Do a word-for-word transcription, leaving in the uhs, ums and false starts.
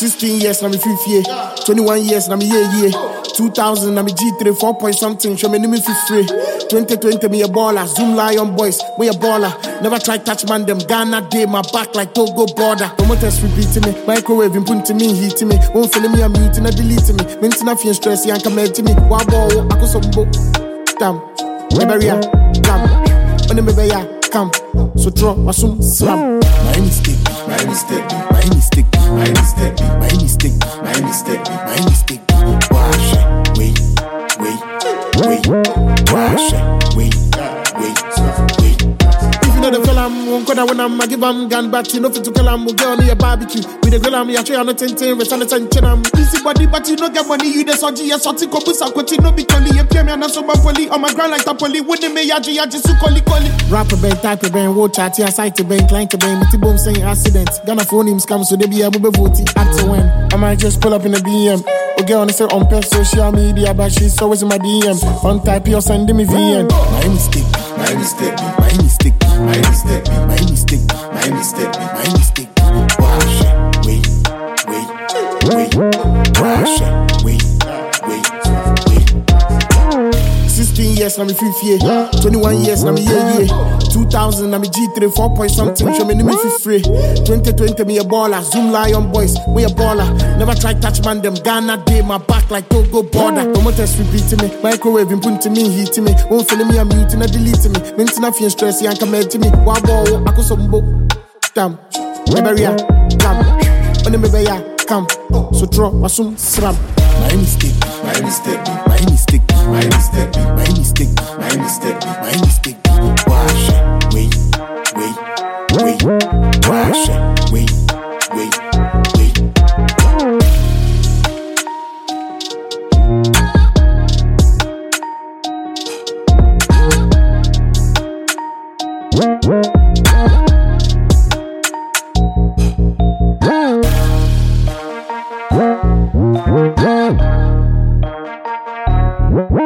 sixteen years, na me fifth year. twenty-one years, na me year year. two thousand, na me G three, four point something. Show me ni me fifth free. twenty twenty, me a baller. Zoom Lion boys, we a baller. Never try touch man them. Ghana day, my back like Togo border. Promoters repeating me. Microwave putting me, heating me. Won't feel me, I'm muting, deleting me. Minting a few stress, you come to me. Wabo, I go some book. Damn, Eberia, damn. When the baby come, so draw my sum slam. My mistake, my mistake, my mistake, my mistake, my mistake, my mistake, my mistake. Wash it, wait, wait, wait, wash it, wait, wait, wait. If you know the fella, I'm one corner when I'm a give am gun back. You know fit to kill am, girl on your barbecue. With the girl I'm here, I'm not tinting, with on the tension. I'm easy body, but you don't get money. You the soji, you sorti kobu sakoti, no be collie. You pay me and I'm so poly on my ground like Tapoli. Wouldn't me yaji yaji su collie collie. Rapper ben, type ben, watch chat, yeah, site ben, client ben, mitty boom saying accident. Gonna phone him scam so they be able to vote. Act to when I might just pull up in the B M. Okay, on the say on pet social media, but she's always in my D M. On type, you're sending me V N. My mistake, my mistake, my mistake, my mistake, my mistake, my mistake, my mistake. Wash it, wait, wait, wait, wash it, wait, wait, wait. sixteen years, na me fifth year. twenty-one years, na me year year. two thousand, na me G three, four point something. Show me ni me fifth free. twenty twenty, me a baller. Zoom Lion boys, we a baller. Never try touch man them. Ghana day, my back like Togo border. Promoters repeating me. Microwave putting me, heating me. Won't feel me, I'm muting, deleting me. Minting a few stress, you come to me. Wabo, I go some book. Damn, Eberia, damn. When the baby come, so draw my sum slam. My mistake, my mistake, my mistake, my mistake, my mistake, my mistake, my mistake. Wash it, wait, wait, wait, wash it, wait, wait, wait. What?